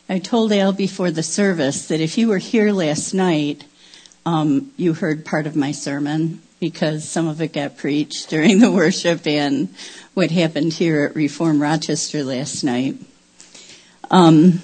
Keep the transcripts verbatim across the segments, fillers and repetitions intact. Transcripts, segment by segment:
I told Al before the service that if you were here last night, um, you heard part of my sermon because some of it got preached during the worship and what happened here at Reform Rochester last night. Um,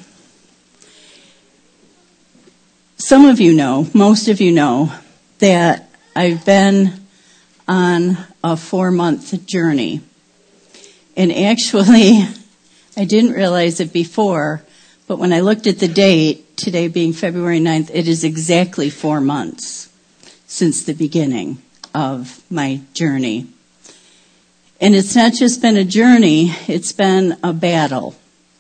some of you know, most of you know, that I've been on a four-month journey. And actually, I didn't realize it before, but when I looked at the date, today being February ninth, it is exactly four months since the beginning of my journey. And it's not just been a journey, it's been a battle.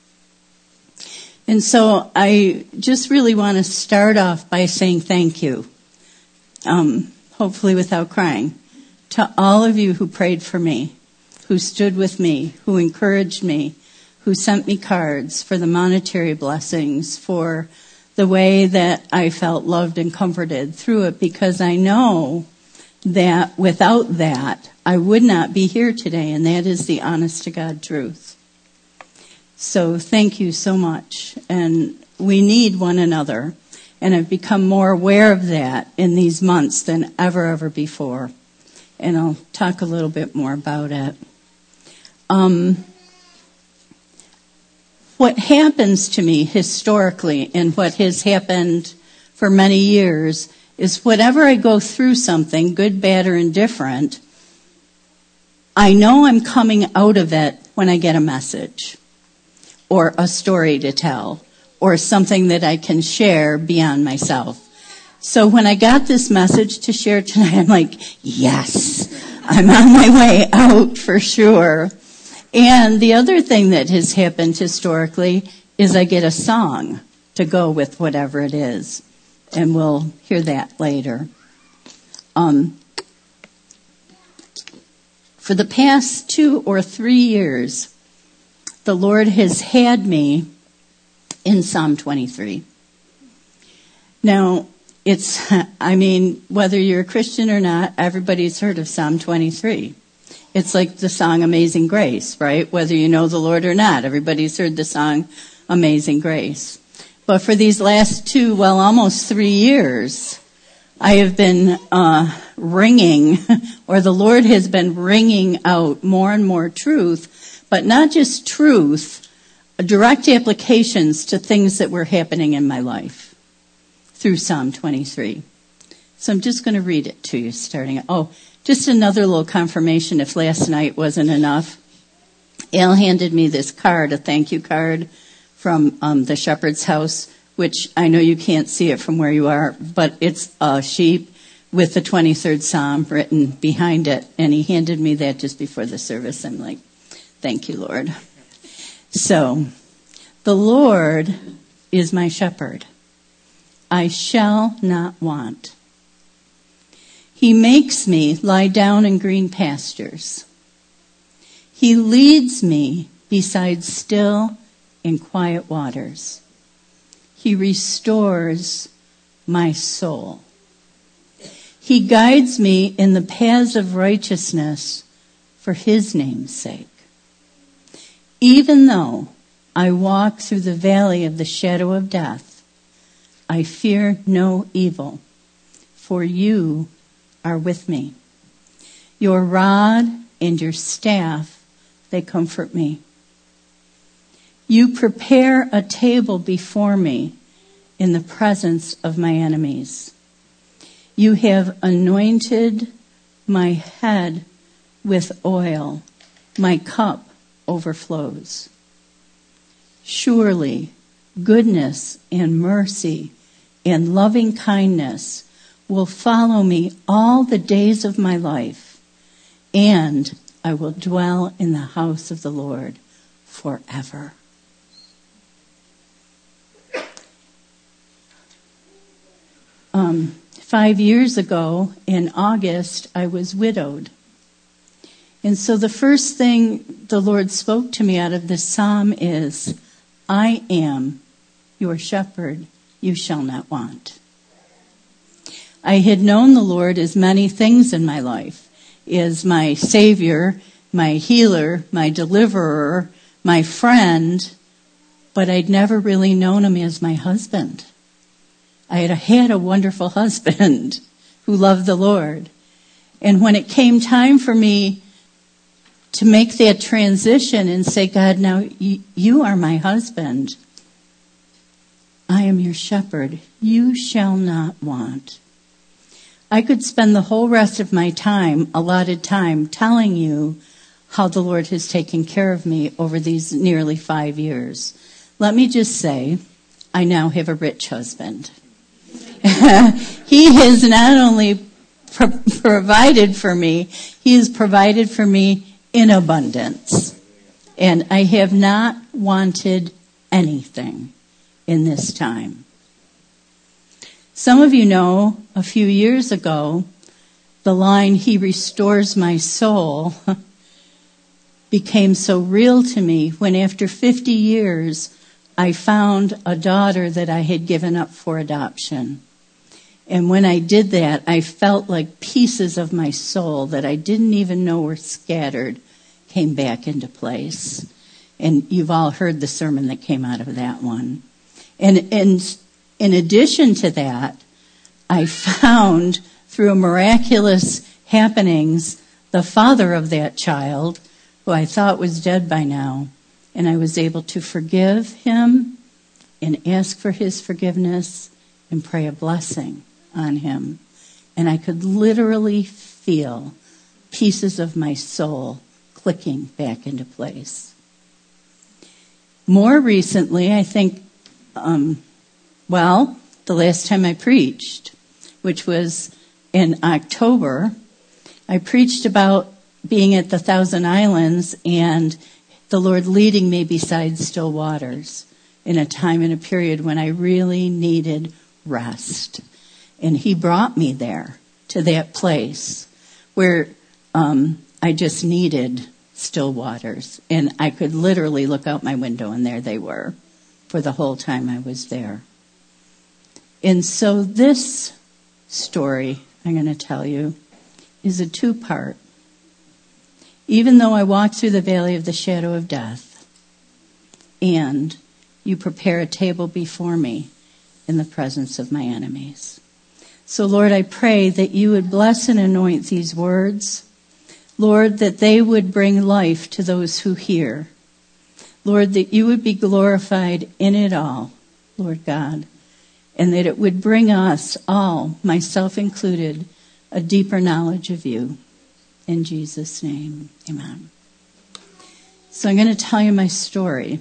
And so I just really want to start off by saying thank you, um, hopefully without crying, to all of you who prayed for me, who stood with me, who encouraged me, who sent me cards, for the monetary blessings, for the way that I felt loved and comforted through it, because I know that without that, I would not be here today, and that is the honest to God truth. So thank you so much, and we need one another, and I've become more aware of that in these months than ever, ever before, and I'll talk a little bit more about it. Um, What happens to me historically and what has happened for many years is whatever I go through something, good, bad, or indifferent, I know I'm coming out of it when I get a message or a story to tell or something that I can share beyond myself. So when I got this message to share tonight, I'm like, yes, I'm on my way out for sure. And the other thing that has happened historically is I get a song to go with whatever it is. And we'll hear that later. Um, for the past two or three years, the Lord has had me in Psalm twenty-three. Now, it's, I mean, whether you're a Christian or not, everybody's heard of Psalm twenty-three. It's like the song Amazing Grace, right? Whether you know the Lord or not, everybody's heard the song Amazing Grace. But for these last two, well, almost three years, I have been uh ringing, or the Lord has been ringing out more and more truth, but not just truth, direct applications to things that were happening in my life through Psalm twenty-three. So I'm just going to read it to you starting. Oh, just another little confirmation if last night wasn't enough. Al handed me this card, a thank you card from um, the shepherd's house, which I know you can't see it from where you are, but it's a sheep with the twenty-third Psalm written behind it. And he handed me that just before the service. I'm like, thank you, Lord. So, the Lord is my shepherd. I shall not want. He makes me lie down in green pastures. He leads me beside still and quiet waters. He restores my soul. He guides me in the paths of righteousness for his name's sake. Even though I walk through the valley of the shadow of death, I fear no evil, for you are with me. Your rod and your staff, they comfort me. You prepare a table before me in the presence of my enemies. You have anointed my head with oil. My cup overflows. Surely goodness and mercy and loving kindness will follow me all the days of my life, and I will dwell in the house of the Lord forever. Um, five years ago, in August, I was widowed. And so the first thing the Lord spoke to me out of this psalm is, I am your shepherd, you shall not want. I had known the Lord as many things in my life, as my Savior, my healer, my deliverer, my friend, but I'd never really known him as my husband. I had had a wonderful husband who loved the Lord. And when it came time for me to make that transition and say, God, now you, you are my husband. I am your shepherd. You shall not want. I could spend the whole rest of my time, allotted time, telling you how the Lord has taken care of me over these nearly five years. Let me just say, I now have a rich husband. He has not only pro- provided for me, he has provided for me in abundance. And I have not wanted anything in this time. Some of you know, a few years ago, the line, "He restores my soul," became so real to me when after fifty years, I found a daughter that I had given up for adoption. And when I did that, I felt like pieces of my soul that I didn't even know were scattered came back into place. And you've all heard the sermon that came out of that one. And, and in addition to that, I found through miraculous happenings the father of that child, who I thought was dead by now. And I was able to forgive him and ask for his forgiveness and pray a blessing on him. And I could literally feel pieces of my soul clicking back into place. More recently, I think, um, well, the last time I preached, which was in October, I preached about being at the Thousand Islands and the Lord leading me beside still waters in a time and a period when I really needed rest. And he brought me there to that place where um, I just needed still waters. And I could literally look out my window and there they were for the whole time I was there. And so this story I'm going to tell you is a two-part. Even though I walk through the valley of the shadow of death, and you prepare a table before me in the presence of my enemies. So, Lord, I pray that you would bless and anoint these words. Lord, that they would bring life to those who hear. Lord, that you would be glorified in it all, Lord God, and that it would bring us all, myself included, a deeper knowledge of you. In Jesus' name, amen. So I'm going to tell you my story.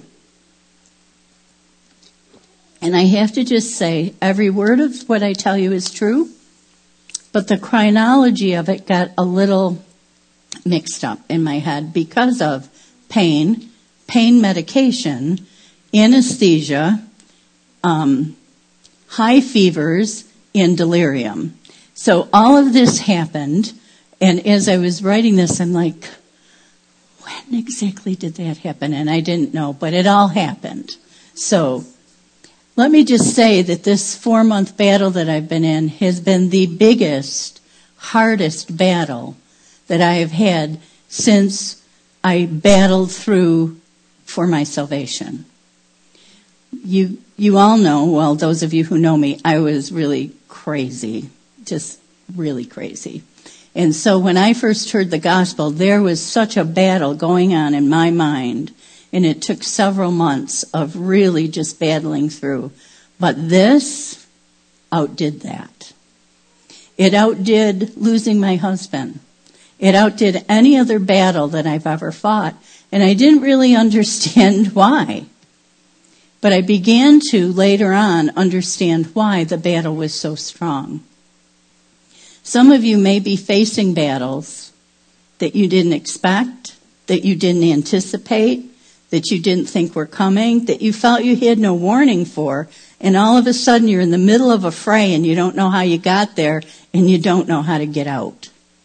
And I have to just say, every word of what I tell you is true, but the chronology of it got a little mixed up in my head because of pain, pain medication, anesthesia, um, high fevers, and delirium. So all of this happened. And as I was writing this, I'm like, when exactly did that happen? And I didn't know, but it all happened. So let me just say that this four-month battle that I've been in has been the biggest, hardest battle that I have had since I battled through for my salvation. You, you all know, well, those of you who know me, I was really crazy, just really crazy. And so when I first heard the gospel, there was such a battle going on in my mind, and it took several months of really just battling through. But this outdid that. It outdid losing my husband. It outdid any other battle that I've ever fought, and I didn't really understand why. But I began to, later on, understand why the battle was so strong. Some of you may be facing battles that you didn't expect, that you didn't anticipate, that you didn't think were coming, that you felt you had no warning for, and all of a sudden you're in the middle of a fray and you don't know how you got there and you don't know how to get out.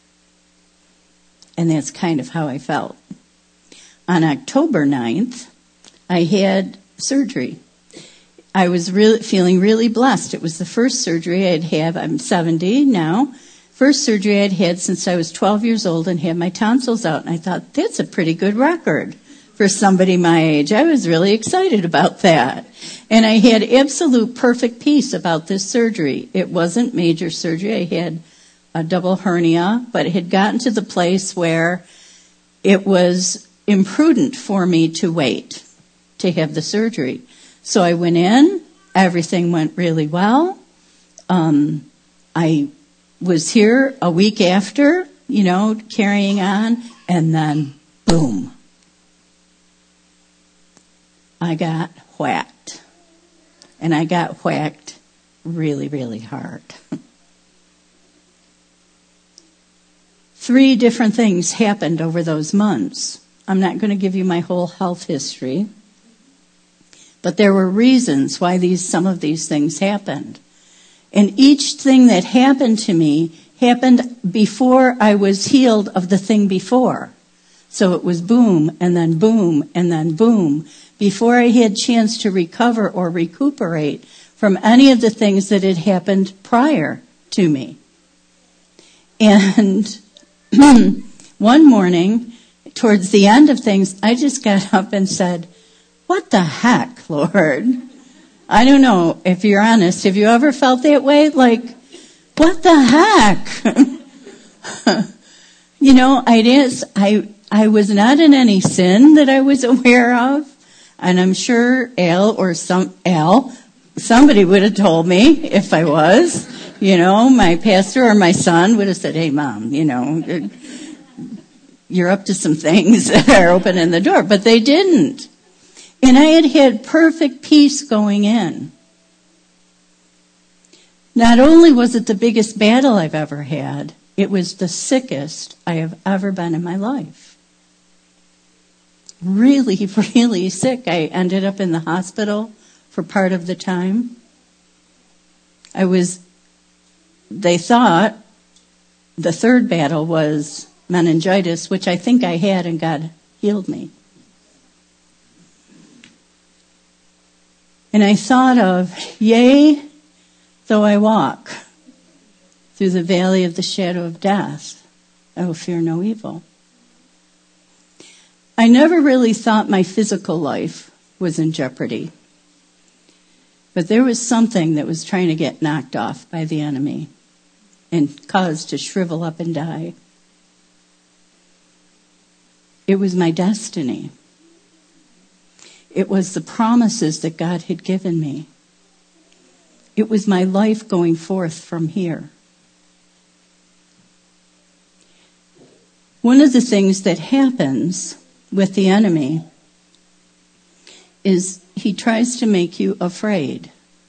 And that's kind of how I felt. On October ninth, I had surgery. I was really feeling really blessed. It was the first surgery I'd had. I'm seventy now. First surgery I'd had since I was twelve years old and had my tonsils out. And I thought, that's a pretty good record for somebody my age. I was really excited about that. And I had absolute perfect peace about this surgery. It wasn't major surgery. I had a double hernia, but it had gotten to the place where it was imprudent for me to wait to have the surgery. So I went in. Everything went really well. Um, I was here a week after, you know, carrying on, and then boom. I got whacked. And I got whacked really, really hard. Three different things happened over those months. I'm not going to give you my whole health history, but there were reasons why these some of these things happened. And each thing that happened to me happened before I was healed of the thing before. So it was boom, and then boom, and then boom, before I had chance to recover or recuperate from any of the things that had happened prior to me. And one morning, towards the end of things, I just got up and said, "What the heck, Lord?" I don't know if you're honest. Have you ever felt that way? Like, what the heck? You know, I didn't, I, I was not in any sin that I was aware of. And I'm sure Al or some, Al, somebody would have told me if I was. You know, my pastor or my son would have said, "Hey, Mom, you know, you're up to some things that are opening the door." But they didn't. And I had had perfect peace going in. Not only was it the biggest battle I've ever had, it was the sickest I have ever been in my life. Really, really sick. I ended up in the hospital for part of the time. I was, they thought the third battle was meningitis, which I think I had, and God healed me. And I thought of, yea, though I walk through the valley of the shadow of death, I will fear no evil. I never really thought my physical life was in jeopardy. But there was something that was trying to get knocked off by the enemy and caused to shrivel up and die. It was my destiny. It was the promises that God had given me. It was my life going forth from here. One of the things that happens with the enemy is he tries to make you afraid.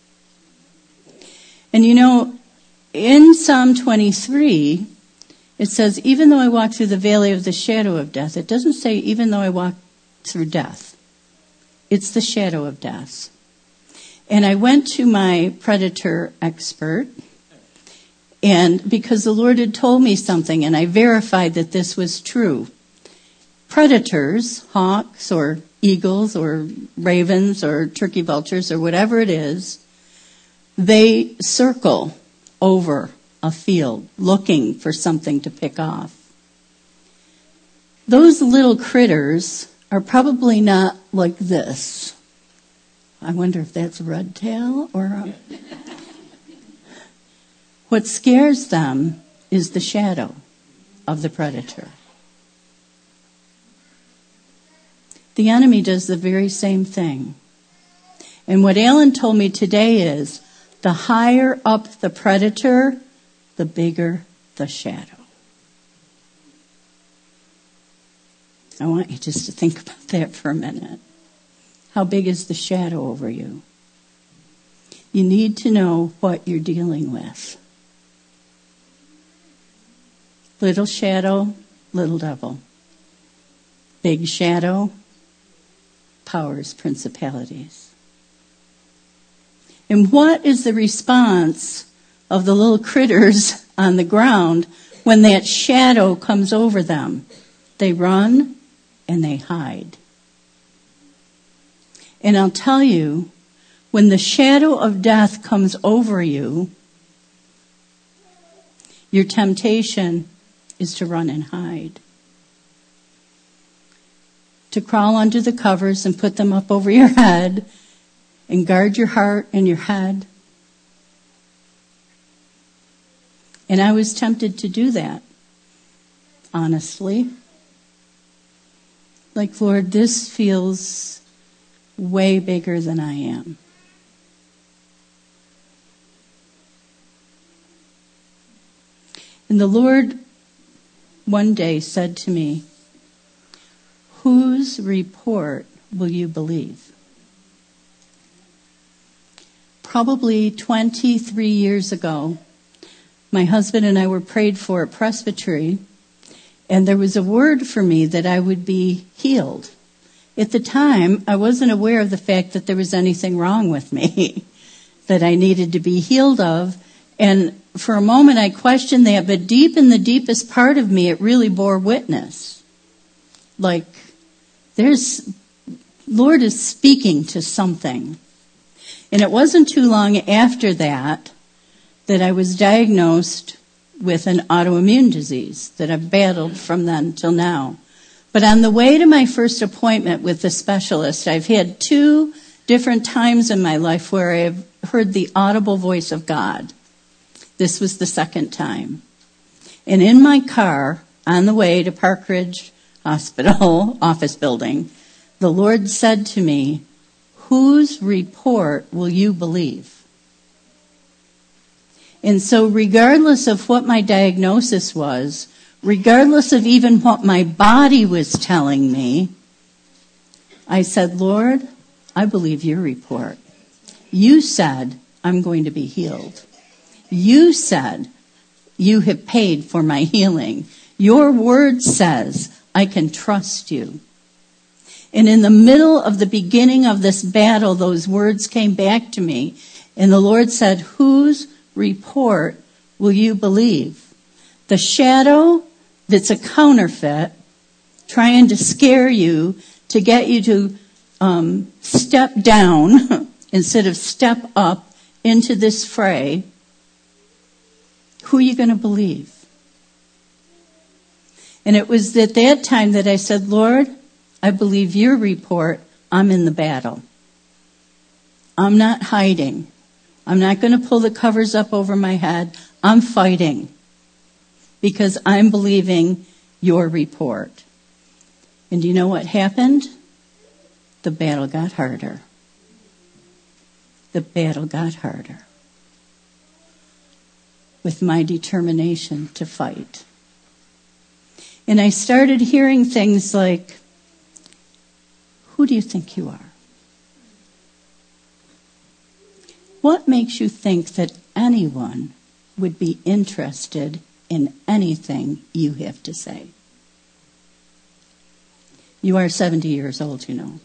And you know, in Psalm twenty-three, it says, "Even though I walk through the valley of the shadow of death," it doesn't say, "Even though I walk through death." It's the shadow of death. And I went to my predator expert, and because the Lord had told me something, and I verified that this was true. Predators, hawks or eagles or ravens or turkey vultures or whatever it is, they circle over a field looking for something to pick off. Those little critters are probably not like this. I wonder if that's a red tail or a... What scares them is the shadow of the predator. The enemy does the very same thing. And what Alan told me today is, the higher up the predator, the bigger the shadow. I want you just to think about that for a minute. How big is the shadow over you? You need to know what you're dealing with. Little shadow, little devil. Big shadow, powers, principalities. And what is the response of the little critters on the ground when that shadow comes over them? They run and they hide. And I'll tell you, when the shadow of death comes over you, your temptation is to run and hide. to crawl under the covers and put them up over your head and guard your heart and your head. And I was tempted to do that, honestly. Like, Lord, this feels way bigger than I am. And the Lord one day said to me, whose report will you believe? Probably twenty-three years ago, my husband and I were prayed for at Presbytery, and there was a word for me that I would be healed. At the time, I wasn't aware of the fact that there was anything wrong with me, that I needed to be healed of. And for a moment I questioned that, but deep in the deepest part of me, it really bore witness. Like, there's, Lord is speaking to something. And it wasn't too long after that that I was diagnosed with an autoimmune disease that I've battled from then till now. But on the way to my first appointment with the specialist, I've had two different times in my life where I've heard the audible voice of God. This was the second time. And in my car, on the way to Park Ridge Hospital office building, the Lord said to me, whose report will you believe? And so regardless of what my diagnosis was, regardless of even what my body was telling me, I said, Lord, I believe your report. You said I'm going to be healed. You said you have paid for my healing. Your word says I can trust you. And in the middle of the beginning of this battle, those words came back to me. And the Lord said, whose report will you believe? The shadow that's a counterfeit, trying to scare you, to get you to um, step down instead of step up into this fray. Who are you going to believe? And it was at that time that I said, Lord, I believe your report. I'm in the battle. I'm not hiding. I'm not going to pull the covers up over my head. I'm fighting because I'm believing your report. And do you know what happened? The battle got harder. The battle got harder. With my determination to fight. And I started hearing things like, who do you think you are? What makes you think that anyone would be interested in anything you have to say? You are seventy years old, you know.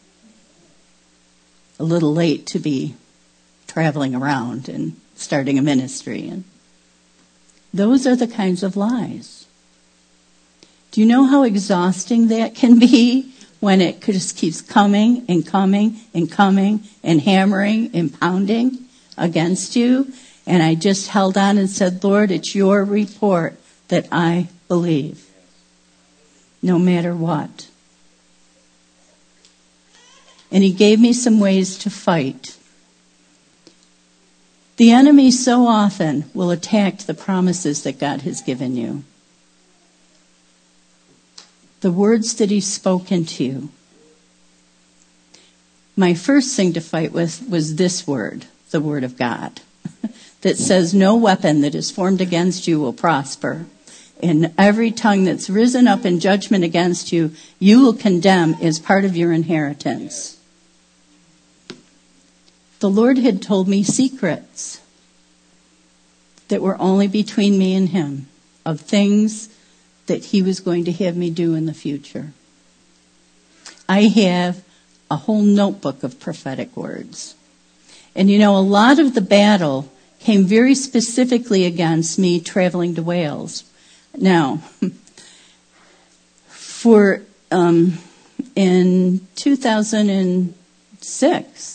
A little late to be traveling around and starting a ministry. And those are the kinds of lies. Do you know how exhausting that can be when it just keeps coming and coming and coming and hammering and pounding against you? And I just held on and said, Lord, it's your report that I believe, no matter what. And he gave me some ways to fight. The enemy so often will attack the promises that God has given you. The words that he's spoken to you. My first thing to fight with was this word, the word of God, that says no weapon that is formed against you will prosper. And every tongue that's risen up in judgment against you, you will condemn as part of your inheritance. The Lord had told me secrets that were only between me and him, of things that he was going to have me do in the future. I have a whole notebook of prophetic words. And you know, a lot of the battle came very specifically against me traveling to Wales. Now, for um, in two thousand six,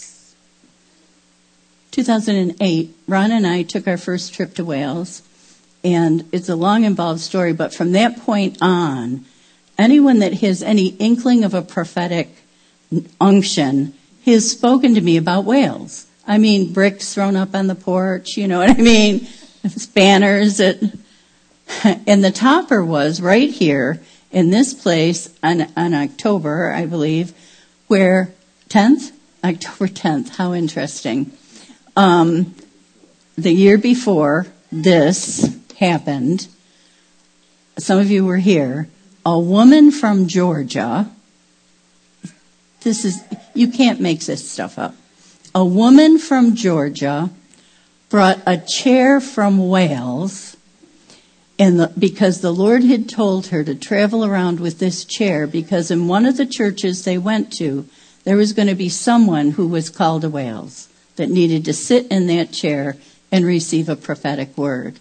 two thousand eight, Ron and I took our first trip to Wales, and it's a long, involved story, but from that point on, anyone that has any inkling of a prophetic unction has spoken to me about Wales. I mean, bricks thrown up on the porch, you know what I mean? Banners. At, and the topper was right here in this place on, on October, I believe, where tenth? October tenth. How interesting. Um, the year before this happened, some of you were here, a woman from Georgia, this is, you can't make this stuff up. A woman from Georgia brought a chair from Wales, and the, because the Lord had told her to travel around with this chair, because in one of the churches they went to, there was going to be someone who was called to Wales that needed to sit in that chair and receive a prophetic word.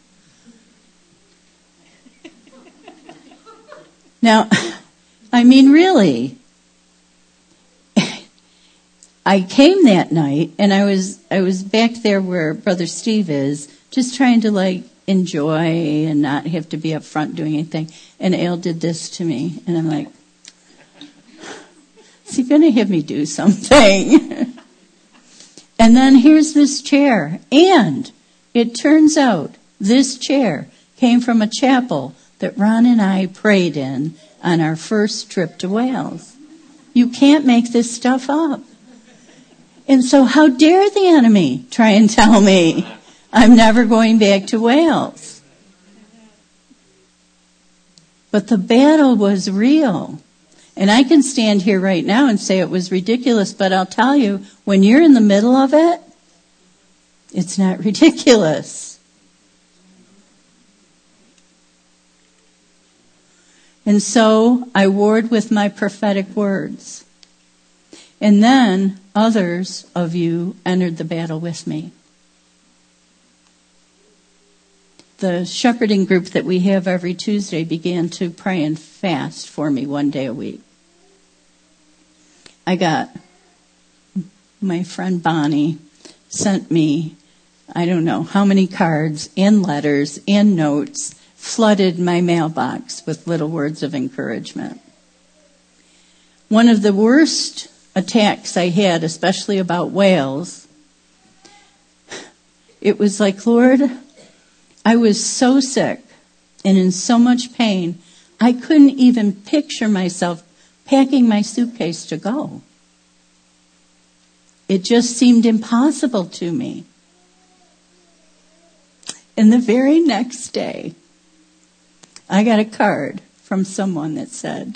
Now, I mean, really, I came that night, and I was I was back there where Brother Steve is, just trying to, like, enjoy and not have to be up front doing anything. And Al did this to me, and I'm like, is he going to have me do something? And then here's this chair. And it turns out this chair came from a chapel that Ron and I prayed in on our first trip to Wales. You can't make this stuff up. And so how dare the enemy try and tell me I'm never going back to Wales? But the battle was real. And I can stand here right now and say it was ridiculous, but I'll tell you, when you're in the middle of it, it's not ridiculous. And so I warred with my prophetic words. And then others of you entered the battle with me. The shepherding group that we have every Tuesday began to pray and fast for me one day a week. I got, my friend Bonnie sent me, I don't know how many cards and letters and notes, flooded my mailbox with little words of encouragement. One of the worst attacks I had, especially about Wales, it was like, Lord, I was so sick and in so much pain, I couldn't even picture myself packing my suitcase to go. It just seemed impossible to me. And the very next day, I got a card from someone that said,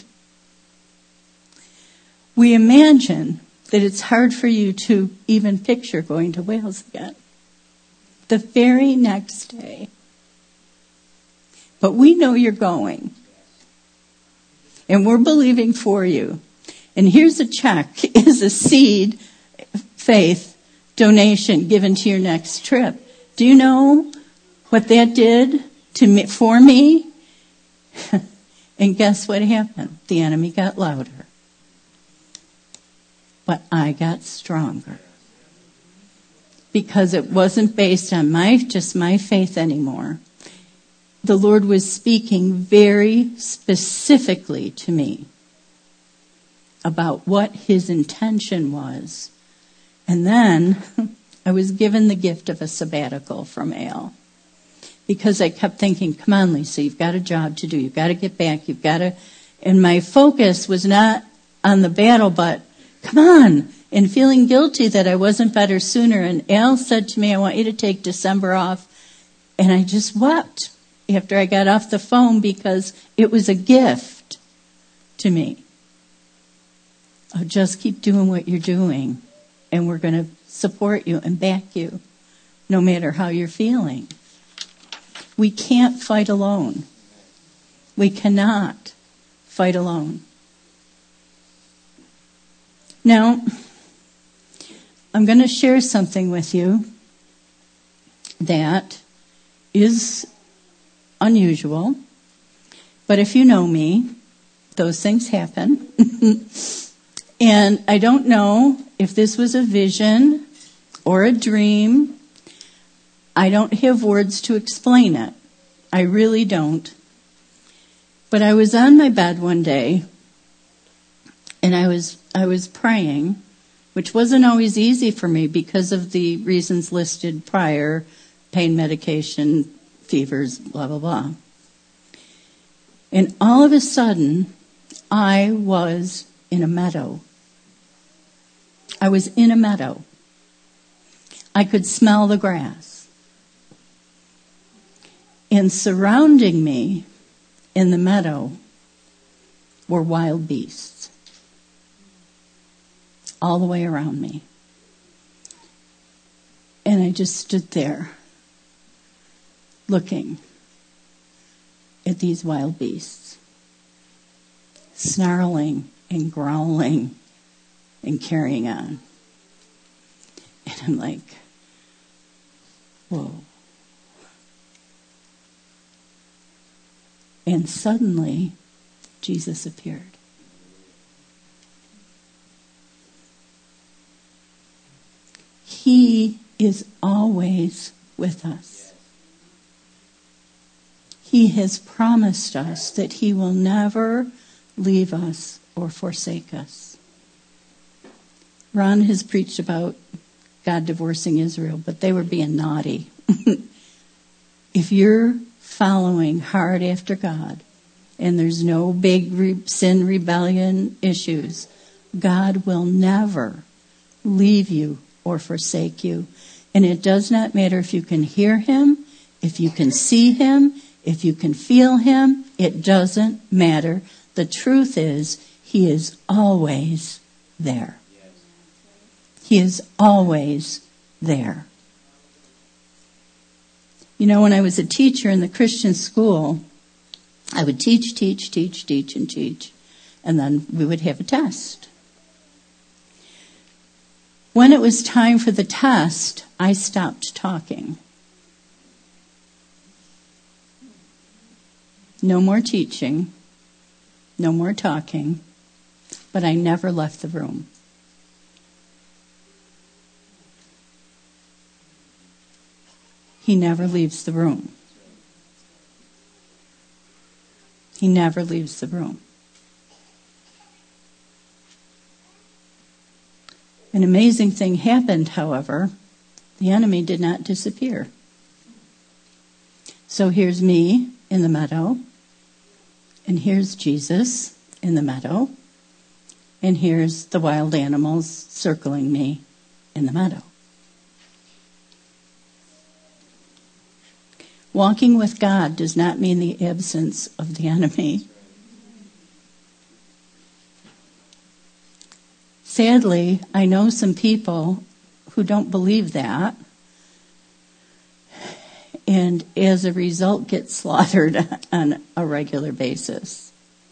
we imagine that it's hard for you to even picture going to Wales again. The very next day. But we know you're going. And we're believing for you. And here's a check, is a seed, faith, donation given to your next trip. Do you know what that did to me, for me? And guess what happened? The enemy got louder. But I got stronger. Because it wasn't based on my just my faith anymore. The Lord was speaking very specifically to me about what his intention was. And then I was given the gift of a sabbatical from Al. Because I kept thinking, come on, Lisa, you've got a job to do. You've got to get back. You've got to... And my focus was not on the battle, but come on. And feeling guilty that I wasn't better sooner. And Al said to me, I want you to take December off. And I just wept after I got off the phone because it was a gift to me. Oh, just keep doing what you're doing. And we're going to support you and back you no matter how you're feeling. We can't fight alone. We cannot fight alone. Now, I'm going to share something with you that is unusual. But if you know me, those things happen. And I don't know if this was a vision or a dream. I don't have words to explain it. I really don't. But I was on my bed one day, and I was I was praying, which wasn't always easy for me because of the reasons listed prior, pain medication, fevers, blah, blah, blah. And all of a sudden, I was in a meadow. I was in a meadow. I could smell the grass. And surrounding me in the meadow were wild beasts all the way around me. And I just stood there looking at these wild beasts, snarling and growling and carrying on. And I'm like, whoa. And suddenly, Jesus appeared. He is always with us. He has promised us that he will never leave us or forsake us. Ron has preached about God divorcing Israel, but they were being naughty. If you're following hard after God and there's no big re- sin rebellion issues, God will never leave you or forsake you. And it does not matter if you can hear him, if you can see him, if you can feel him. It doesn't matter. The truth is, he is always there. He is always there. You know, when I was a teacher in the Christian school, I would teach, teach, teach, teach, and teach. And then we would have a test. When it was time for the test, I stopped talking. No more teaching, no more talking, but I never left the room. He never leaves the room. He never leaves the room. An amazing thing happened, however. The enemy did not disappear. So here's me in the meadow, and here's Jesus in the meadow, and here's the wild animals circling me in the meadow. Walking with God does not mean the absence of the enemy. Sadly, I know some people who don't believe that, and as a result get slaughtered on a regular basis.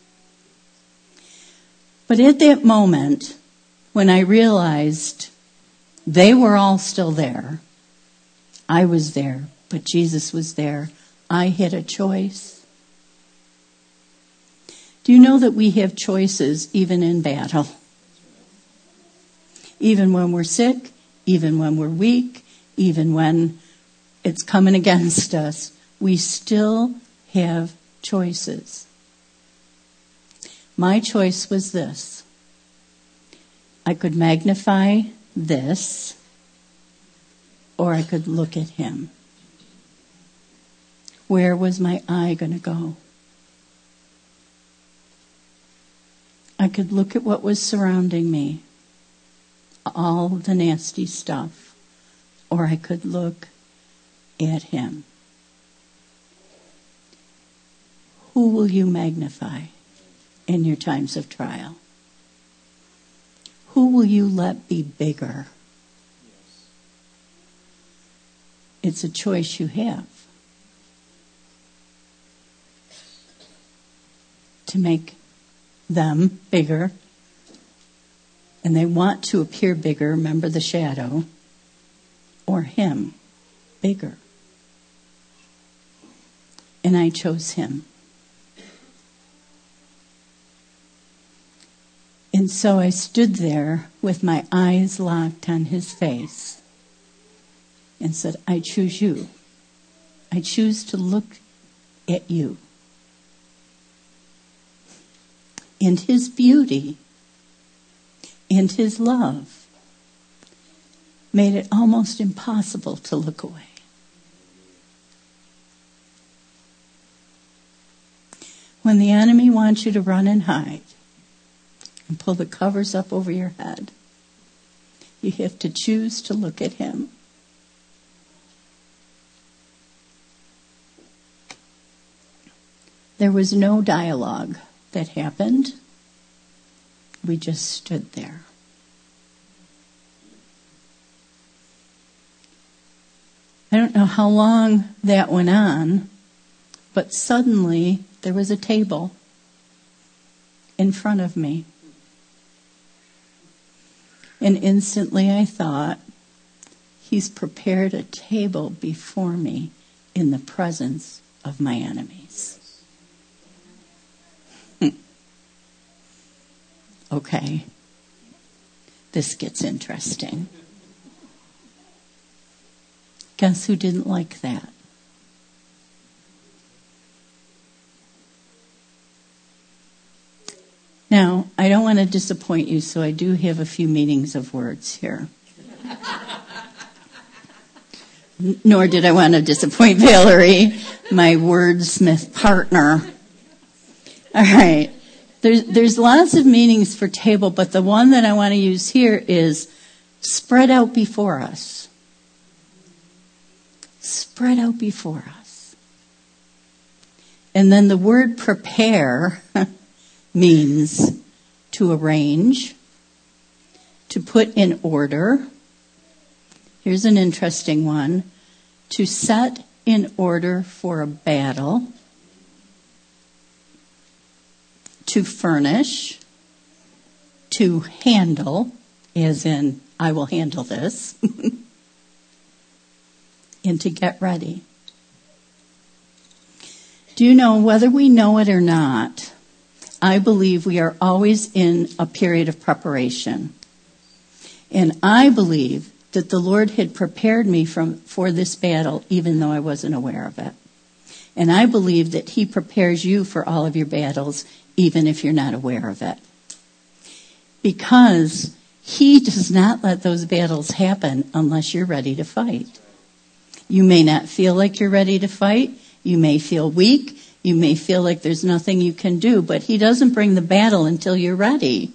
But at that moment, when I realized they were all still there, I was there, but Jesus was there, I had a choice. Do you know that we have choices even in battle? Even when we're sick, even when we're weak, even when it's coming against us, we still have choices. My choice was this. I could magnify this, or I could look at him. Where was my eye going to go? I could look at what was surrounding me, all the nasty stuff, or I could look at him. Who will you magnify in your times of trial? Who will you let be bigger? It's a choice you have. To make them bigger, and they want to appear bigger, remember the shadow, or him bigger. And I chose him. And so I stood there with my eyes locked on his face and said, I choose you. I choose to look at you. and his beauty and his love made it almost impossible to look away. When the enemy wants you to run and hide and pull the covers up over your head, you have to choose to look at him. There was no dialogue that happened. We just stood there. I don't know how long that went on, but suddenly there was a table in front of me. And instantly I thought, he's prepared a table before me in the presence of my enemies. Okay, this gets interesting. Guess who didn't like that? Now, I don't want to disappoint you, so I do have a few meanings of words here. N- nor did I want to disappoint Valerie, my wordsmith partner. All right. There's, there's lots of meanings for table, but the one that I want to use here is spread out before us. Spread out before us. And then the word prepare means to arrange, to put in order. Here's an interesting one. To set in order for a battle. To furnish, to handle, as in, I will handle this, and to get ready. Do you know, whether we know it or not, I believe we are always in a period of preparation. And I believe that the Lord had prepared me from, for this battle, even though I wasn't aware of it. And I believe that he prepares you for all of your battles, even if you're not aware of it. Because he does not let those battles happen unless you're ready to fight. You may not feel like you're ready to fight. You may feel weak. You may feel like there's nothing you can do, but he doesn't bring the battle until you're ready.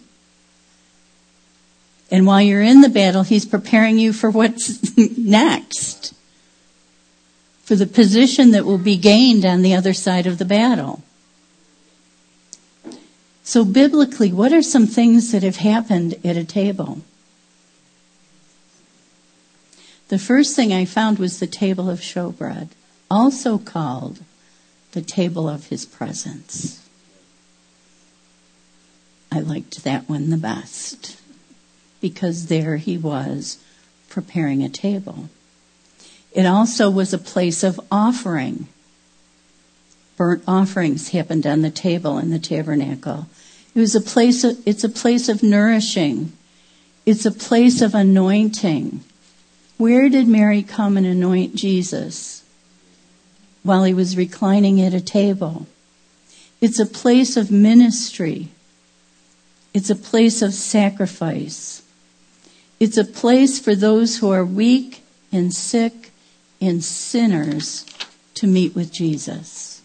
And while you're in the battle, he's preparing you for what's next. For the position that will be gained on the other side of the battle. So biblically, what are some things that have happened at a table? The first thing I found was the table of showbread, also called the table of his presence. I liked that one the best, because there he was preparing a table. It also was a place of offering. Burnt offerings happened on the table in the tabernacle. It was a place of, it's a place of nourishing. It's a place of anointing. Where did Mary come and anoint Jesus? While he was reclining at a table. It's a place of ministry. It's a place of sacrifice. It's a place for those who are weak and sick and sinners to meet with Jesus.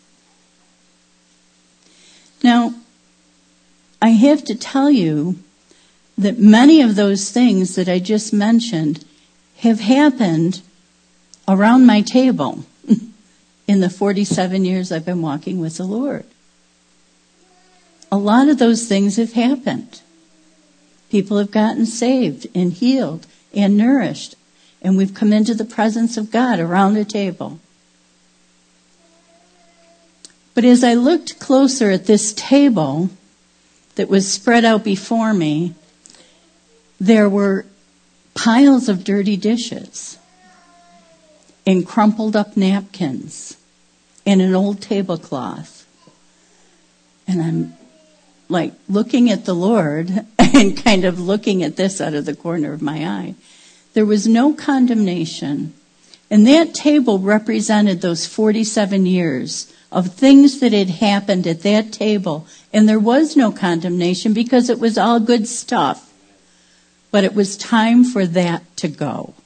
Now, I have to tell you that many of those things that I just mentioned have happened around my table in the forty-seven years I've been walking with the Lord. A lot of those things have happened. People have gotten saved and healed and nourished, and we've come into the presence of God around a table. But as I looked closer at this table that was spread out before me, there were piles of dirty dishes and crumpled up napkins and an old tablecloth. And I'm like looking at the Lord and kind of looking at this out of the corner of my eye. There was no condemnation. And that table represented those forty-seven years of things that had happened at that table. And there was no condemnation because it was all good stuff. But it was time for that to go.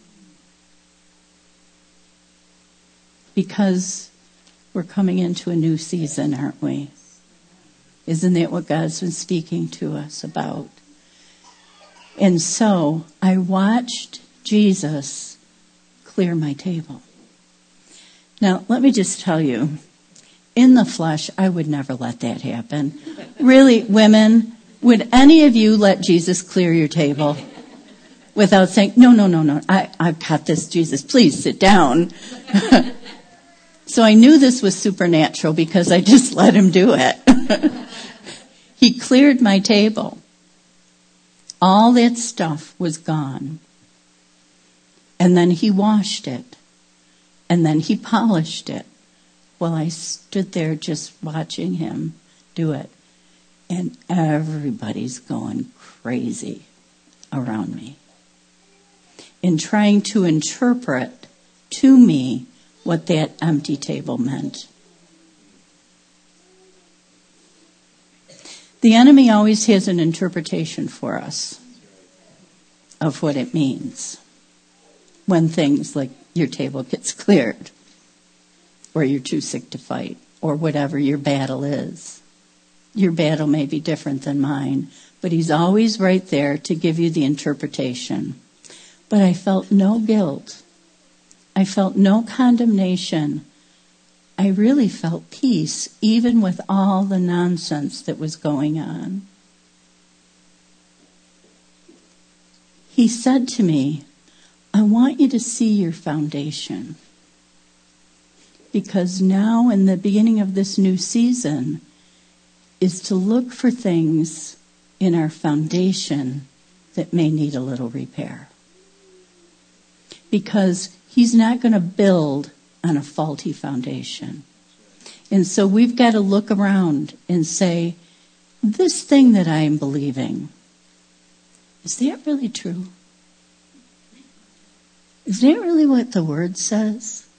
Because we're coming into a new season, aren't we? Isn't that what God's been speaking to us about? And so I watched Jesus clear my table. Now, let me just tell you, in the flesh, I would never let that happen. Really, women, would any of you let Jesus clear your table without saying, no, no, no, no, I, I've got this, Jesus, please sit down. So I knew this was supernatural because I just let him do it. He cleared my table. All that stuff was gone. And then he washed it. And then he polished it while I stood there just watching him do it. And everybody's going crazy around me in trying to interpret to me what that empty table meant. The enemy always has an interpretation for us of what it means when things like your table gets cleared, or you're too sick to fight, or whatever your battle is. Your battle may be different than mine, but he's always right there to give you the interpretation. But I felt no guilt. I felt no condemnation. I really felt peace, even with all the nonsense that was going on. He said to me, I want you to see your foundation. Because now in the beginning of this new season is to look for things in our foundation that may need a little repair. Because he's not going to build on a faulty foundation. And so we've got to look around and say, this thing that I am believing, is that really true? Is that really what the Word says?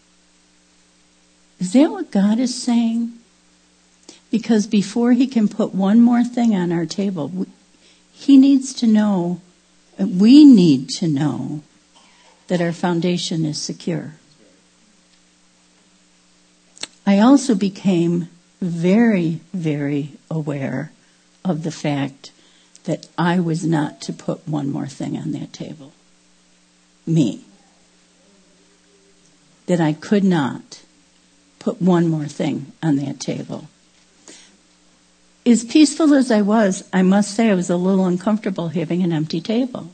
Is that what God is saying? Because before he can put one more thing on our table, he needs to know, we need to know that our foundation is secure. I also became very, very aware of the fact that I was not to put one more thing on that table. Me. That I could not put one more thing on that table. As peaceful as I was, I must say I was a little uncomfortable having an empty table.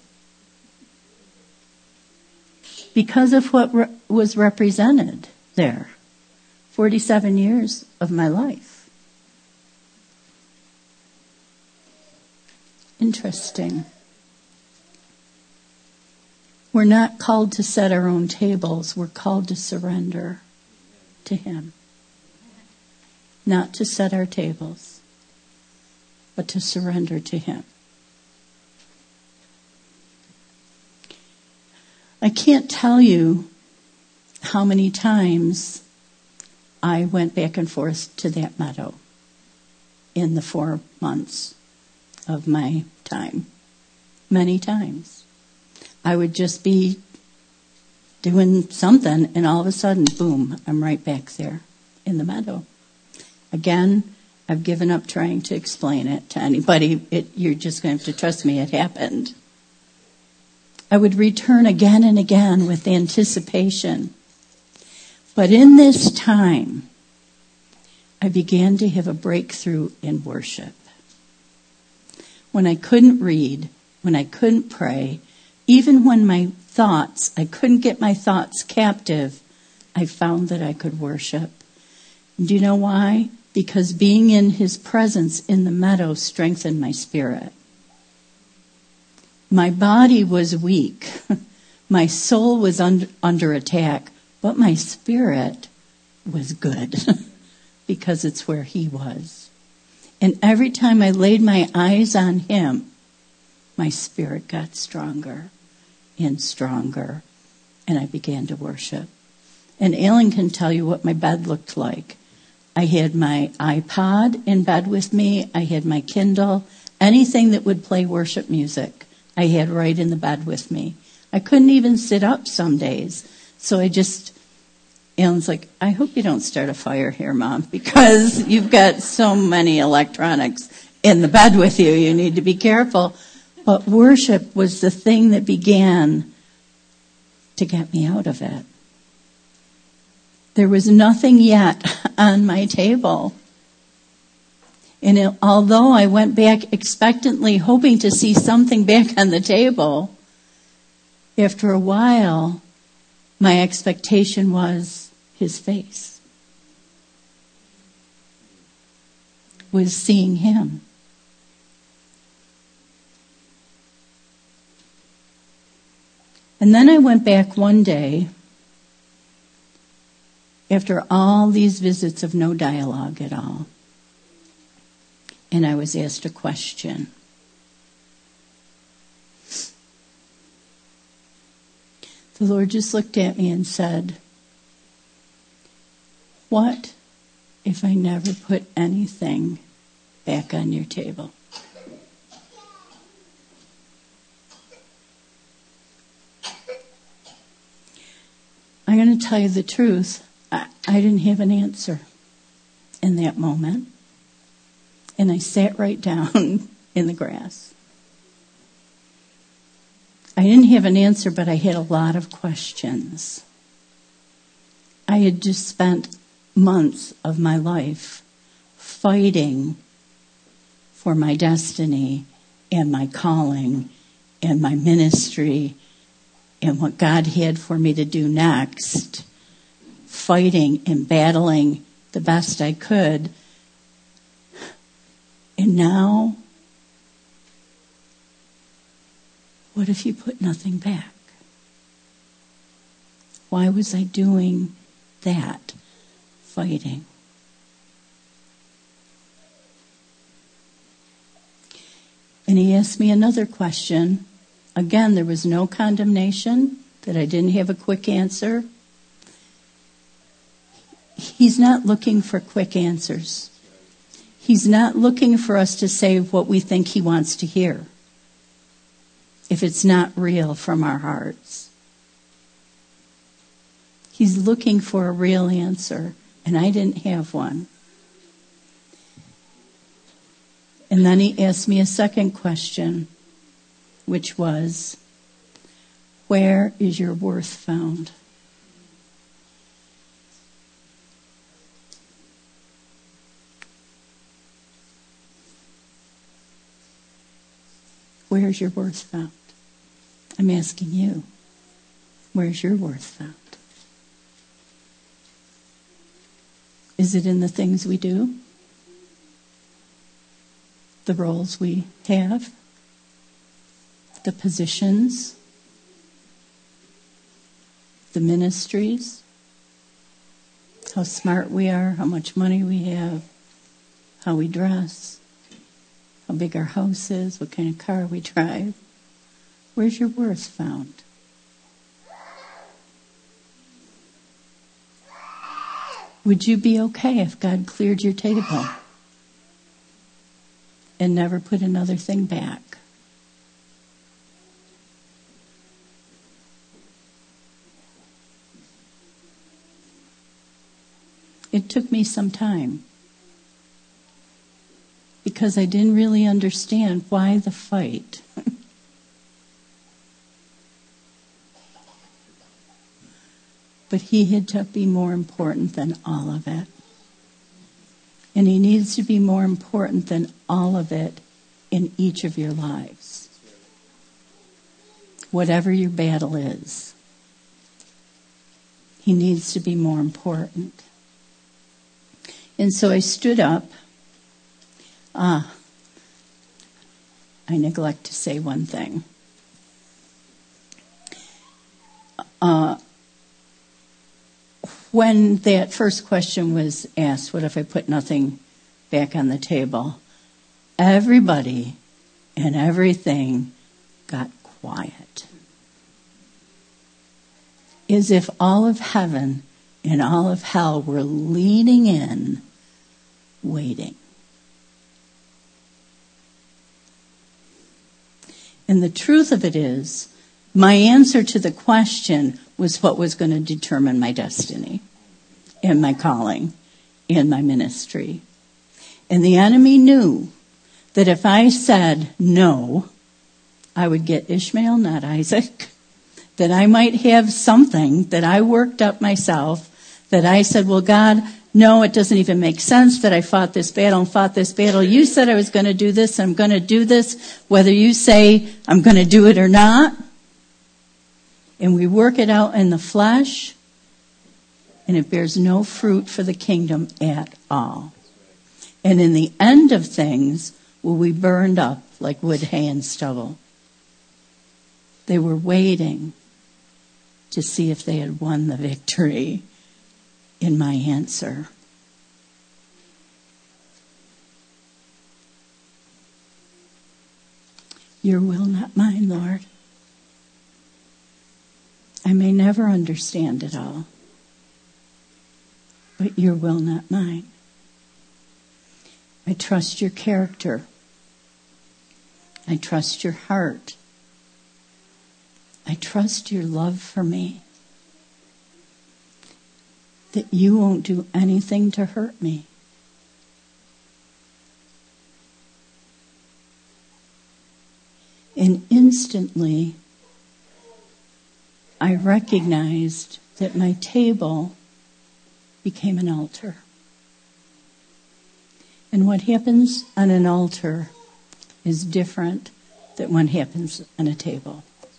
Because of what re- was represented there. forty-seven years of my life. Interesting. We're not called to set our own tables. We're called to surrender to him. Not to set our tables, but to surrender to him. I can't tell you how many times I went back and forth to that meadow in the four months of my time. Many times. I would just be doing something, and all of a sudden, boom, I'm right back there in the meadow. Again, I've given up trying to explain it to anybody. It, you're just going to have to trust me, it happened. I would return again and again with anticipation. But in this time, I began to have a breakthrough in worship. When I couldn't read, when I couldn't pray, even when my thoughts, I couldn't get my thoughts captive, I found that I could worship. And do you know why? Because being in his presence in the meadow strengthened my spirit. My body was weak. My soul was under, under attack. But my spirit was good because it's where he was. And every time I laid my eyes on him, my spirit got stronger and stronger. And I began to worship. And Alan can tell you what my bed looked like. I had my iPod in bed with me. I had my Kindle. Anything that would play worship music, I had right in the bed with me. I couldn't even sit up some days. So I just, Alan's like, I hope you don't start a fire here, Mom, because you've got so many electronics in the bed with you. You need to be careful. But worship was the thing that began to get me out of it. There was nothing yet on my table. And it, although I went back expectantly hoping to see something back on the table, after a while, my expectation was his face, was seeing him. And then I went back one day, after all these visits of no dialogue at all, and I was asked a question. The Lord just looked at me and said, what if I never put anything back on your table? I'm going to tell you the truth. I, I didn't have an answer in that moment. And I sat right down in the grass. I didn't have an answer, but I had a lot of questions. I had just spent months of my life fighting for my destiny and my calling and my ministry and what God had for me to do next, fighting and battling the best I could. And now, what if you put nothing back? Why was I doing that, fighting? And he asked me another question. Again, there was no condemnation, that I didn't have a quick answer. He's not looking for quick answers. He's not looking for us to say what we think he wants to hear, if it's not real from our hearts. He's looking for a real answer, and I didn't have one. And then he asked me a second question, which was, where is your worth found? Where's your worth found? I'm asking you, where's your worth found? Is it in the things we do? The roles we have? The positions? The ministries? How smart we are? How much money we have? How we dress? How big our house is? What kind of car we drive? Where's your worth found? Would you be okay if God cleared your table and never put another thing back? It took me some time, because I didn't really understand why the fight. But he had to be more important than all of it. And he needs to be more important than all of it in each of your lives. Whatever your battle is, he needs to be more important. And so I stood up. Ah, I neglect to say one thing. Uh, when that first question was asked, what if I put nothing back on the table? Everybody and everything got quiet. As if all of heaven and all of hell were leaning in waiting. And the truth of it is, my answer to the question was what was going to determine my destiny and my calling and my ministry. And the enemy knew that if I said no, I would get Ishmael, not Isaac, that I might have something that I worked up myself, that I said, well, God, no, it doesn't even make sense that I fought this battle and fought this battle. You said I was going to do this, I'm going to do this, whether you say I'm going to do it or not. And we work it out in the flesh, and it bears no fruit for the kingdom at all. And in the end of things, will we burned up like wood, hay, and stubble. They were waiting to see if they had won the victory in my answer. Your will, not mine, Lord. I may never understand it all, but your will, not mine. I trust your character. I trust your heart. I trust your love for me. That you won't do anything to hurt me. And instantly, I recognized that my table became an altar. And what happens on an altar is different than what happens on a table.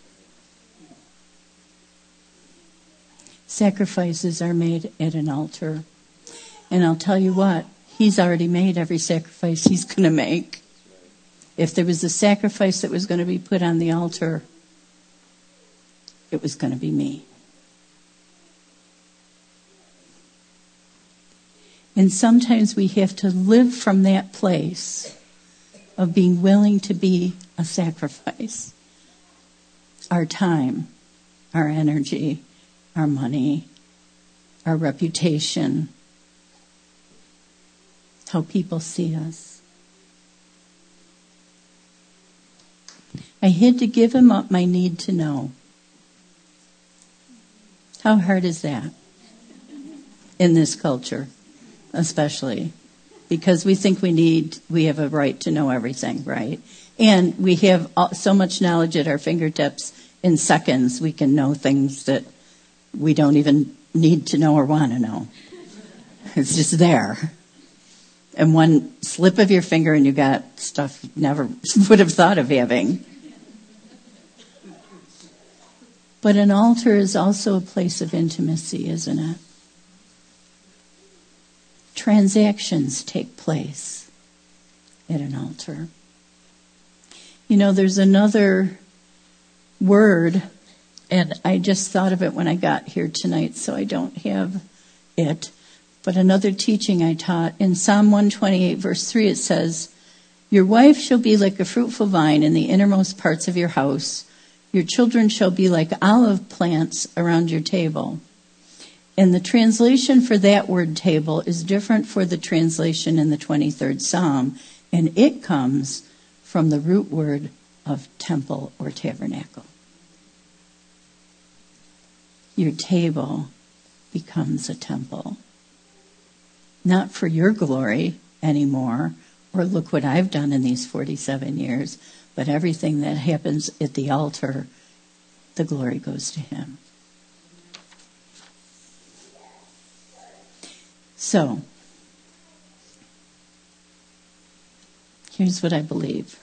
Sacrifices are made at an altar. And I'll tell you what, he's already made every sacrifice he's going to make. If there was a sacrifice that was going to be put on the altar, it was going to be me. And sometimes we have to live from that place of being willing to be a sacrifice. Our time, our energy, our money, our reputation, how people see us. I had to give him up my need to know. How hard is that? In this culture, especially. Because we think we need, we have a right to know everything, right? And we have so much knowledge at our fingertips. In seconds, we can know things that we don't even need to know or want to know. It's just there. And one slip of your finger and you got stuff you never would have thought of having. But an altar is also a place of intimacy, isn't it? Transactions take place at an altar. You know, there's another word, and I just thought of it when I got here tonight, so I don't have it. But another teaching I taught, in Psalm one twenty-eight, verse three, it says, your wife shall be like a fruitful vine in the innermost parts of your house. Your children shall be like olive plants around your table. And the translation for that word table is different for the translation in the twenty-third Psalm. And it comes from the root word of temple or tabernacle. Your table becomes a temple. Not for your glory anymore, or look what I've done in these forty-seven years, but everything that happens at the altar, the glory goes to him. So, here's what I believe.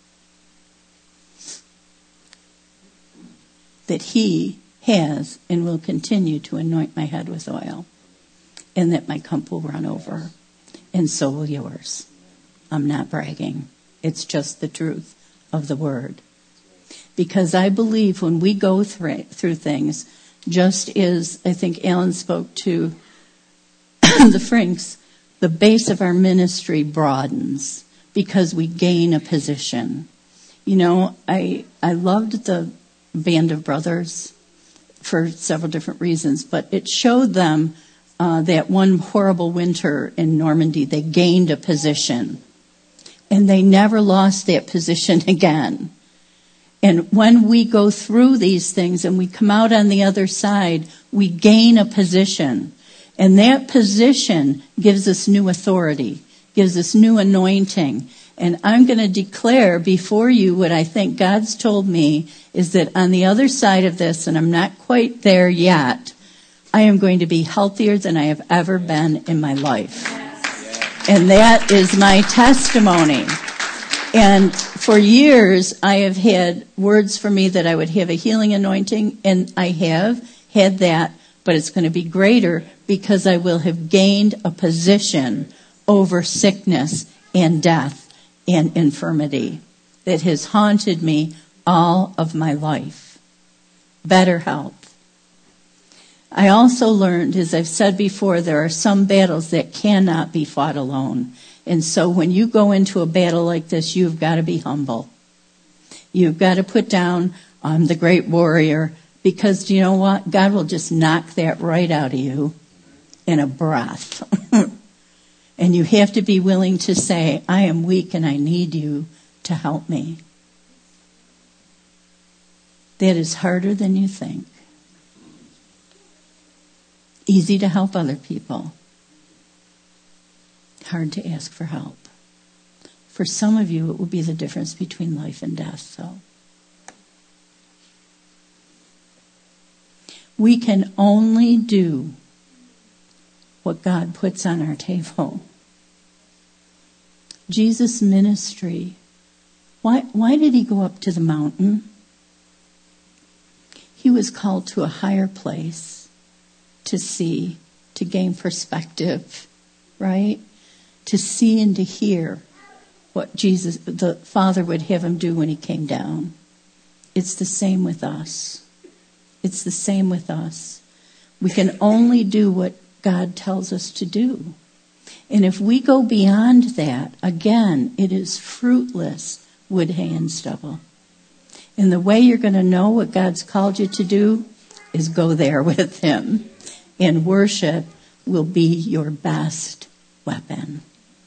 That he has and will continue to anoint my head with oil, and that my cup will run over, and so will yours. I'm not bragging. It's just the truth of the word. Because I believe when we go through, through things, just as I think Alan spoke to the Franks, the base of our ministry broadens because we gain a position. You know, I I loved the Band of Brothers for several different reasons, but it showed them uh, that one horrible winter in Normandy, they gained a position. And they never lost that position again. And when we go through these things and we come out on the other side, we gain a position. And that position gives us new authority, gives us new anointing. And I'm going to declare before you what I think God's told me is that on the other side of this, and I'm not quite there yet, I am going to be healthier than I have ever been in my life. And that is my testimony. And for years, I have had words for me that I would have a healing anointing, and I have had that, but it's going to be greater because I will have gained a position over sickness and death and infirmity that has haunted me all of my life. Better health. I also learned, as I've said before, there are some battles that cannot be fought alone. And so when you go into a battle like this, you've got to be humble. You've got to put down, I'm the great warrior, because do you know what? God will just knock that right out of you in a breath. And you have to be willing to say, I am weak and I need you to help me. That is harder than you think. Easy to help other people. Hard to ask for help. For some of you, it will be the difference between life and death, though. We can only do what God puts on our table. Jesus' ministry, why, why did he go up to the mountain? He was called to a higher place to see, to gain perspective, right? To see and to hear what Jesus, the Father would have him do when he came down. It's the same with us. It's the same with us. We can only do what God tells us to do. And if we go beyond that, again, it is fruitless wood, hay, and stubble. And the way you're going to know what God's called you to do is go there with him. And worship will be your best weapon.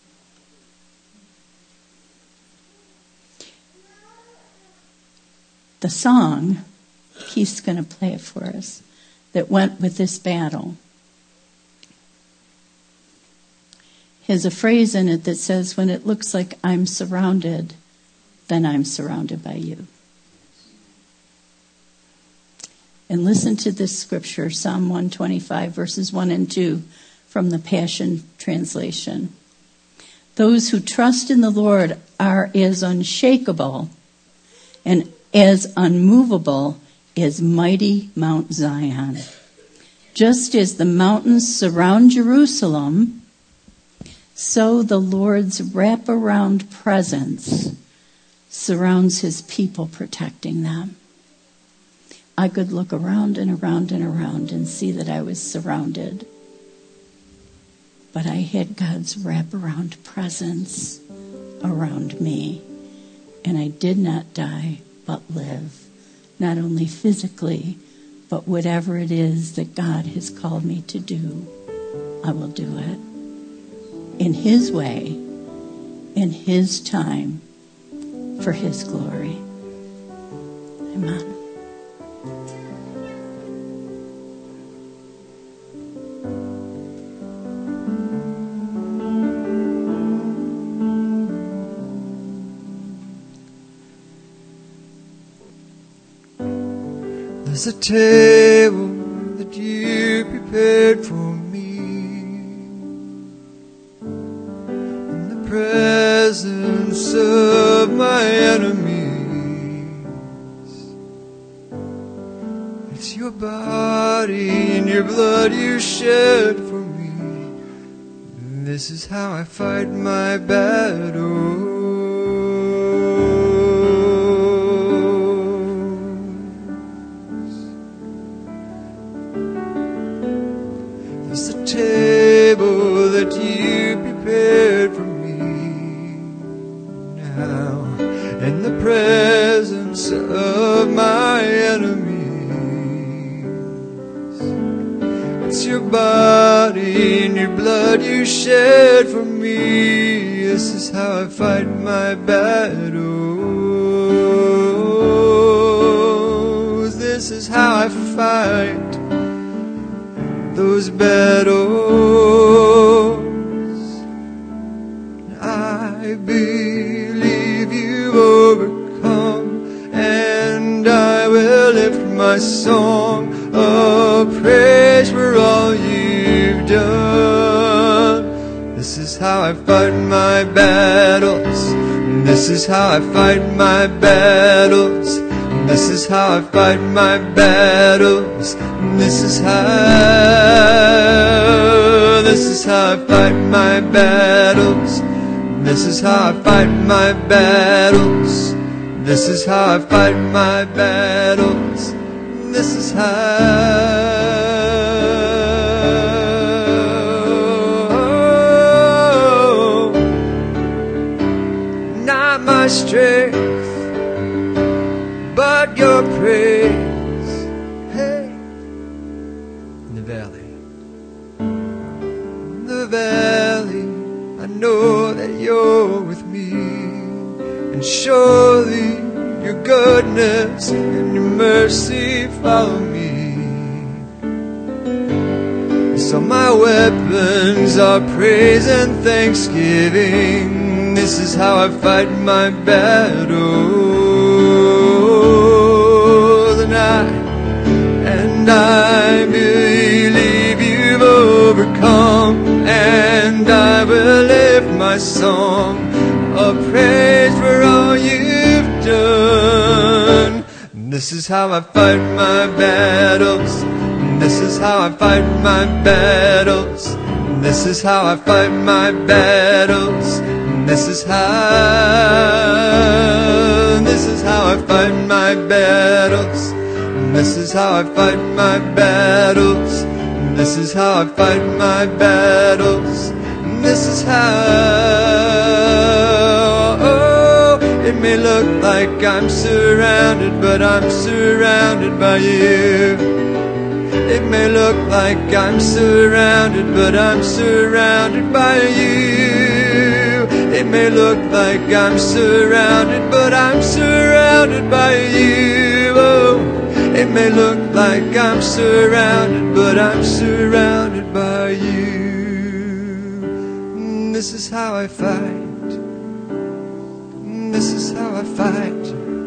The song, Keith's going to play it for us, that went with this battle has a phrase in it that says, when it looks like I'm surrounded, then I'm surrounded by you. And listen to this scripture, Psalm one twenty-five, verses one and two, from the Passion Translation. Those who trust in the Lord are as unshakable and as unmovable as mighty Mount Zion. Just as the mountains surround Jerusalem, so the Lord's wraparound presence surrounds his people, protecting them. I could look around and around and around and see that I was surrounded. But I had God's wraparound presence around me. And I did not die, but live. Not only physically, but whatever it is that God has called me to do, I will do it. In his way, in his time, for his glory. Amen. There's a table that you prepared for me in the presence of my enemies. It's your body and your blood you shed for me. And this is how I fight my battle. Table that you prepared for me now in the presence of my enemies. it's your body and your blood you shed for me. This is how I fight my battles. This is how I fight those battles. I believe you've overcome, and I will lift my song of praise for all you've done. This is how I fight my battles. This is how I fight my battles. This is how I fight my battles. This is how, this is how I fight my battles. This is how I fight my battles. This is how I fight my battles. This is how. Not my strength, but your praise. Hey, in the valley, in the valley, I know that you're with me, and surely your goodness and your mercy follow me. So my weapons are praise and thanksgiving. This is how I fight my battles. And I, and I believe you've overcome, and I will lift my song of praise for all you've done. This is how I fight my battles. This is how I fight my battles. This is how I fight my battles. This is how, this is how I fight my battles. This is how I fight my battles. This is how I fight my battles. This is how. Oh, it may look like I'm surrounded, but I'm surrounded by you. It may look like I'm surrounded, but I'm surrounded by you. It may look like I'm surrounded, but I'm surrounded by you. Oh, it may look like I'm surrounded, but I'm surrounded by you. This is how I fight. This is how I fight.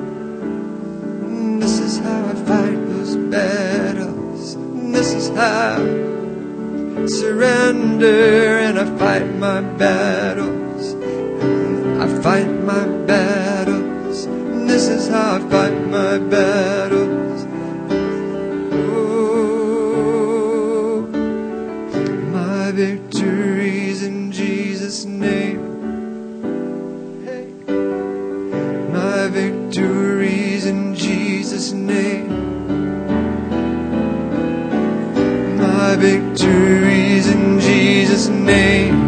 This is how I fight those battles. This is how I surrender and I fight my battles. I fight my battles. This is how I fight my battles. Oh, my victories in Jesus' name. Hey, my victories in Jesus' name. My victories in Jesus' name.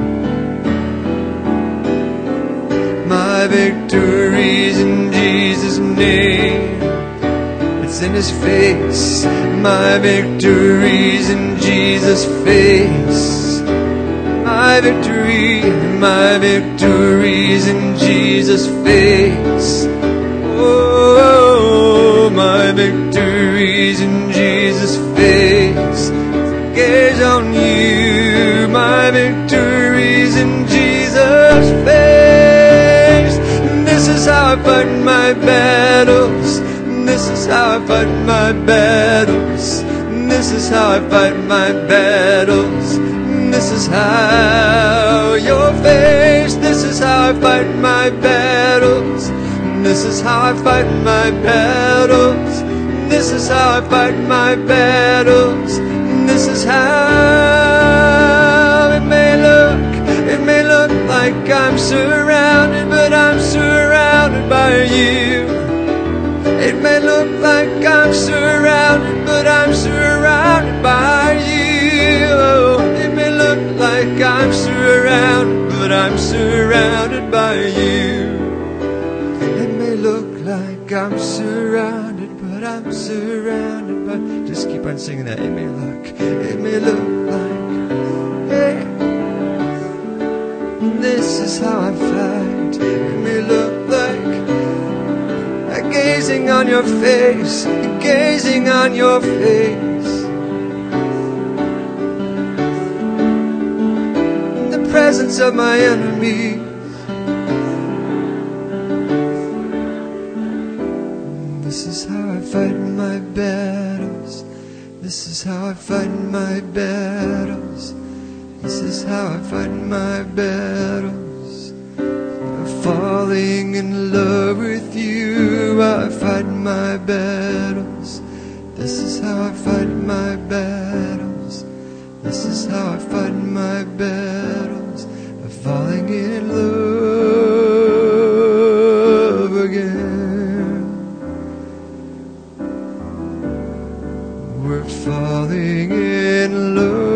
My victories in Jesus' name. It's in His face. My victories in Jesus' face. My victory, my victories in Jesus' face. Oh, my victories in Jesus' face. Gaze on you, my victories in Jesus' face. This is how I fight my battles. This is how I fight my battles. This is how I fight my battles. This is how your face. This is how I fight my battles. This is how I fight my battles. This is how I fight my battles. This is how it may look. It may look like I'm surrounded, but I'm surrounded by you. It may look like I'm surrounded, but I'm surrounded by you. Oh, it may look like I'm surrounded, but I'm surrounded by you. It may look like I'm surrounded, but I'm surrounded by. Just keep on singing that. It may look, it may look is how I fight. It may look like gazing on your face, gazing on your face. In the presence of my enemies. This is how I fight my battles. This is how I fight my battles. This is how I fight my battles. Falling in love with you, I fight my battles. This is how I fight my battles. This is how I fight my battles. I'm falling in love again. We're falling in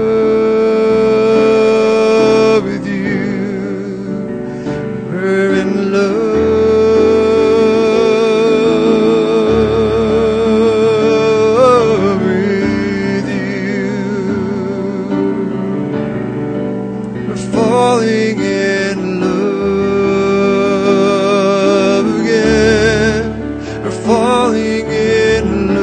love with you. We're in love with you. We're falling in love again. We're falling in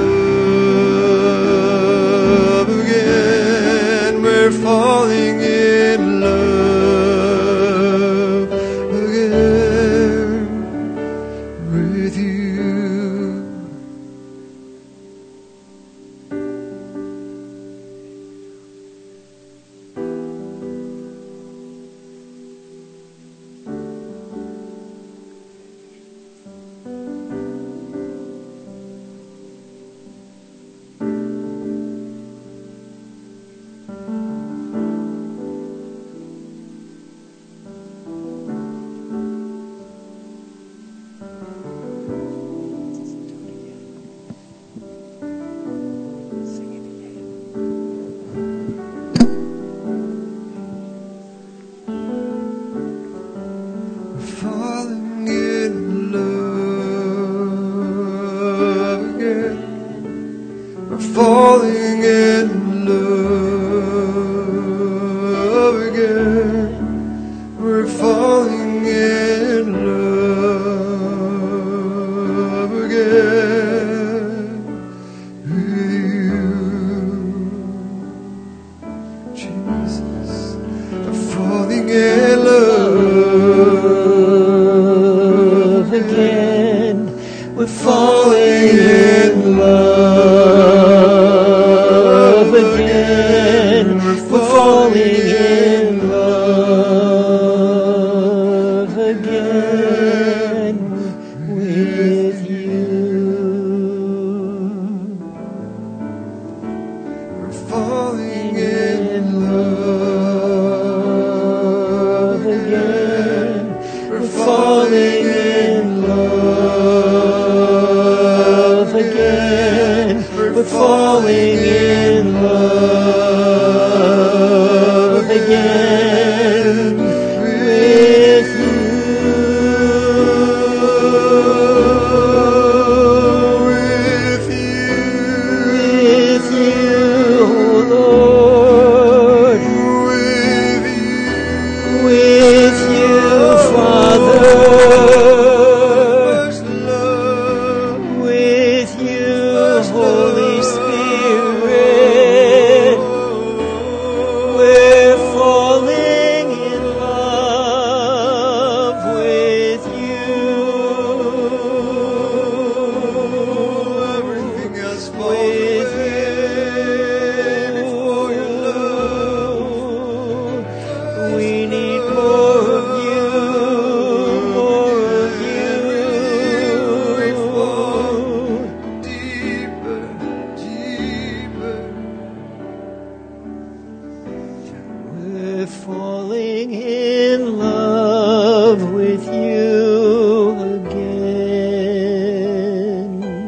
love again. We're falling in love again with you. Falling in love again. We're falling in love again. We're falling in love again with you, Jesus. I'm falling in love again. We're falling in love again. We're falling in love again with you. We're falling in love again. We're falling in love again. We're falling in love again with you. With you. With you, oh Lord. With you. With you, Father. With you, Holy Spirit. We're falling in love with you. Everything else falls away before your love. We need more of you, more of you. We fall deeper, deeper. We're falling in love with you again.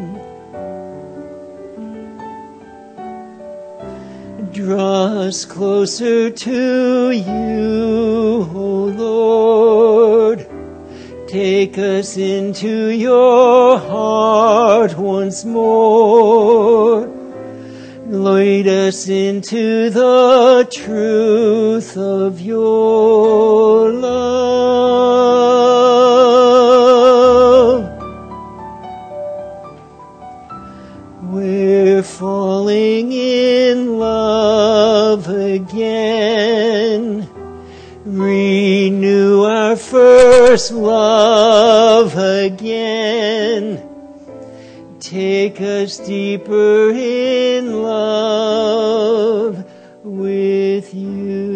Draw us closer to you, O Lord. Take us into your heart once more. Lead us into the truth of your love. We're falling in love again. Renew our first love again. Take us deeper in love with you.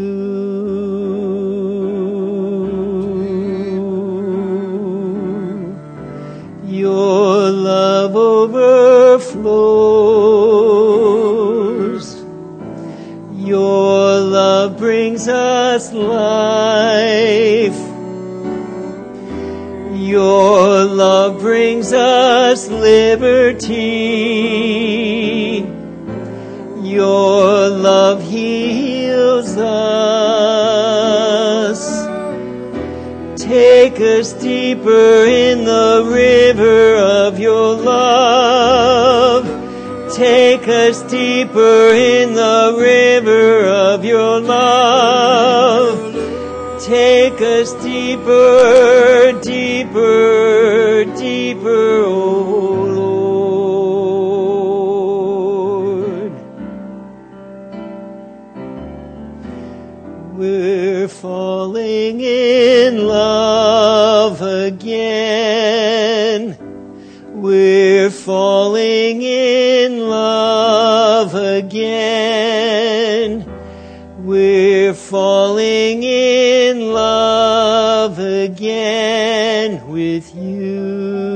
Your love overflows. Your love brings us life. Your love brings us liberty. Your love heals us. Take us deeper in the river of your love. Take us deeper in the river of your love. Take us deeper, deeper, deeper, oh Lord. We're falling in love again. We're falling in love again. We're falling in love again with you.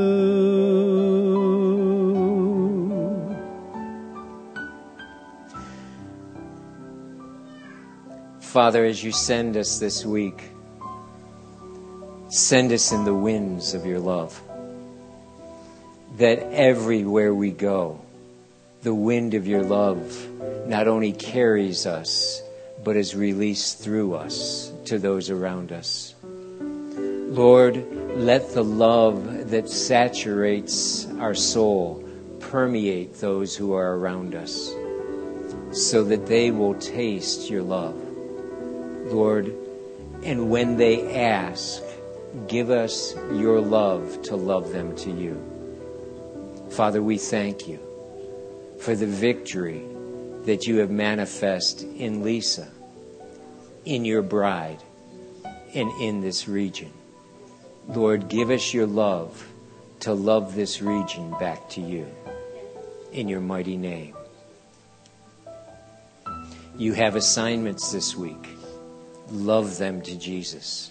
Father, as you send us this week, send us in the winds of your love. That everywhere we go, the wind of your love not only carries us, but is released through us to those around us. Lord, let the love that saturates our soul permeate those who are around us so that they will taste your love. Lord, and when they ask, give us your love to love them to you. Father, we thank you for the victory that you have manifest in Lisa, in your bride, and in this region. Lord, give us your love to love this region back to you. In your mighty name. You have assignments this week. Love them to Jesus.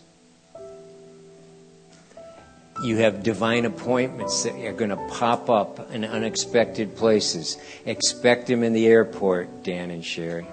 You have divine appointments that are going to pop up in unexpected places. Expect them in the airport, Dan and Sherry.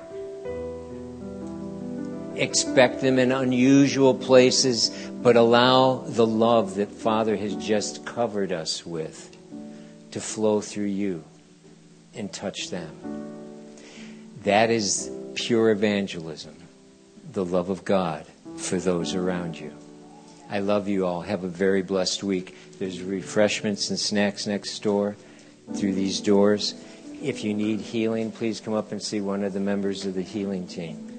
Expect them in unusual places, but allow the love that Father has just covered us with to flow through you and touch them. That is pure evangelism, the love of God for those around you. I love you all. Have a very blessed week. There's refreshments and snacks next door through these doors. If you need healing, please come up and see one of the members of the healing team.